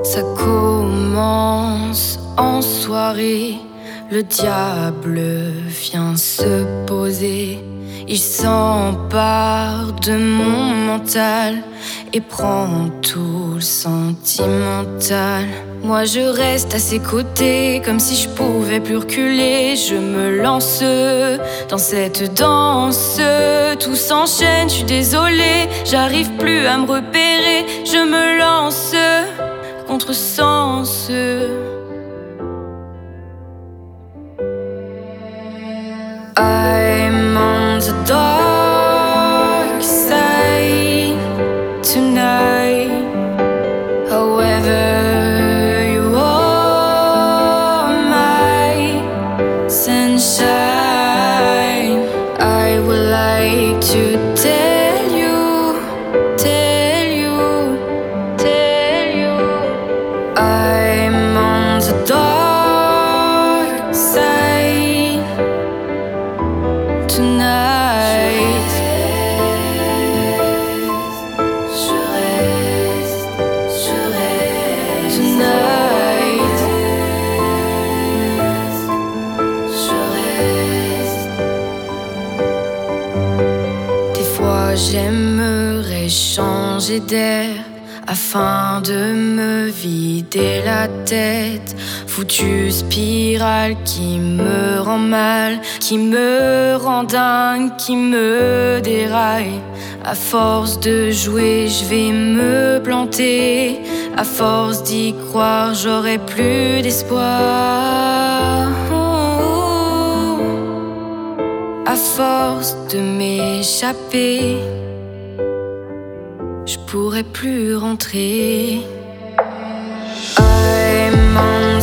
Ça commence en soirée, le diable vient se poser. Il s'empare de mon mental et prend tout le sentimental. Moi je reste à ses côtés comme si je pouvais plus reculer. Je me lance dans cette danse, tout s'enchaîne, je suis désolée. J'arrive plus à me repérer, je me lance contresens. I'm on the dark side tonight. However, you are my sunshine. I would like to tell you, I'm on the dark side tonight. Je reste tonight. Je reste. Des fois j'aimerais changer d'air afin de me vider la tête. Foutue spirale qui me rend mal, qui me rend dingue, qui me déraille. À force de jouer, je vais me planter. À force d'y croire, j'aurai plus d'espoir. À force de m'échapper, je pourrais plus rentrer. I'm on